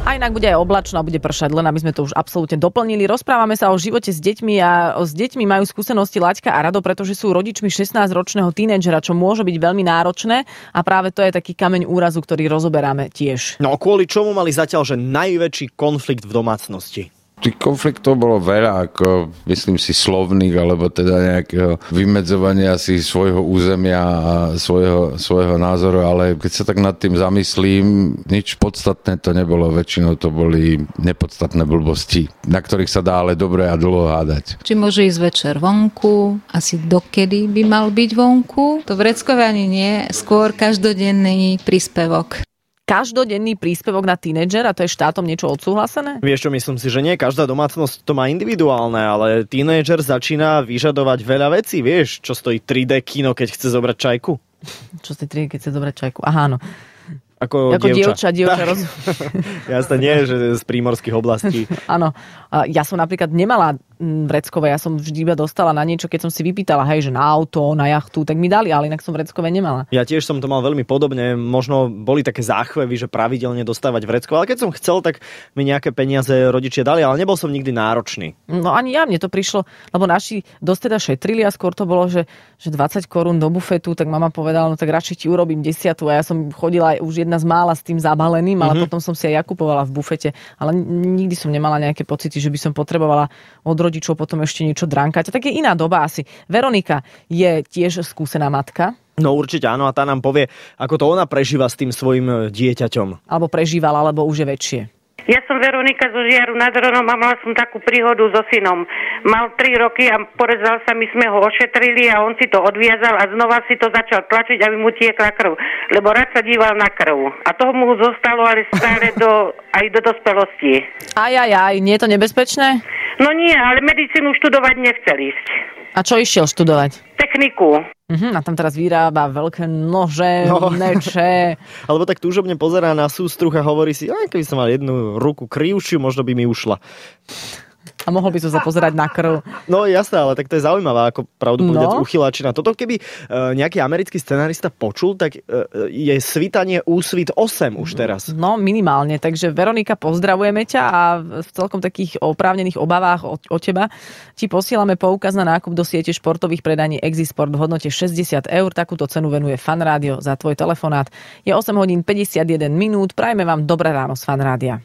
A inak bude aj oblačno a bude pršať, len aby sme to už absolútne doplnili. Rozprávame sa o živote s deťmi a s deťmi majú skúsenosti Laďka a Rado, pretože sú rodičmi 16-ročného tínedžera, čo môže byť veľmi náročné a práve to je taký kameň úrazu, ktorý rozoberáme tiež. No kvôli čomu mali zatiaľ, že najväčší konflikt v domácnosti? Tých konfliktov bolo veľa, ako myslím si slovných, alebo teda nejakého vymedzovania si svojho územia a svojho názoru, ale keď sa tak nad tým zamyslím, nič podstatné to nebolo, väčšinou to boli nepodstatné blbosti, na ktorých sa dá ale dobre a dlho hádať. Či môže ísť večer vonku, asi dokedy by mal byť vonku, to vreckovanie nie, skôr každodenný príspevok. Každodenný príspevok na tínedžera, to je štátom niečo odsúhlasené? Vieš čo, myslím si, že nie každá domácnosť to má individuálne, ale tínedžer začína vyžadovať veľa vecí. Vieš, čo stojí 3D kino, keď chce zobrať čajku? Čo stojí 3D, keď chce zobrať čajku? Aha, áno. Ako dievča. Jasne, nie, že z prímorských oblastí. Áno. Ja som napríklad nemala vreckové, ja som vždy iba dostala na niečo, keď som si vypýtala, hej, že na auto, na jachtu, tak mi dali, ale inak som vreckové nemala. Ja tiež som to mal veľmi podobne, možno boli také záchvevy, že pravidelne dostávať vreckové, ale keď som chcel, tak mi nejaké peniaze rodičia dali, ale nebol som nikdy náročný. No ani ja, mne to prišlo, lebo naši dosť teda šetrili a skôr to bolo, že 20 korún do bufetu, tak mama povedala, no tak radšej ti urobím 10 a ja som chodila aj už jedna z mála s tým zabaleným, ale potom som si aj ja kupovala v bufete, ale nikdy som nemala nejaké pocity, že by som potrebovala od rodičov potom ešte niečo drankať. A tak je iná doba asi. Veronika je tiež skúsená matka. No určite áno a tá nám povie, ako to ona prežíva s tým svojim dieťaťom. Alebo prežívala, alebo už je väčšie. Ja som Veronika zo Žiaru nad Hronom a mala som takú príhodu so synom. Mal 3 roky a porezal sa, my sme ho ošetrili a on si to odviazal a znova si to začal tlačiť, aby mu tiekla krv. Lebo rád sa díval na krv. A toho mu zostalo ale stále aj do dospelosti. Nie je to nebezpečné? No nie, ale medicínu študovať nechcel ísť. A čo išiel študovať? Techniku. A tam teraz vyrába veľké nože, meče. Alebo tak túžobne pozerá na sústruh a hovorí si, keby som mal jednu ruku krivšiu, možno by mi ušla. A mohol by som sa pozerať na krv. No jasné, ale tak to je zaujímavá, ako pravdu povedať uchyláčina. Toto keby nejaký americký scenarista počul, tak je svitanie úsvit 8 už teraz. No minimálne, takže Veronika, pozdravujeme ťa a v celkom takých oprávnených obavách o teba ti posielame poukaz na nákup do siete športových predaní Exisport v hodnote 60 eur. Takúto cenu venuje Fan Rádio za tvoj telefonát. Je 8 hodín 51 minút. Prajme vám dobré ráno z Fan Rádia.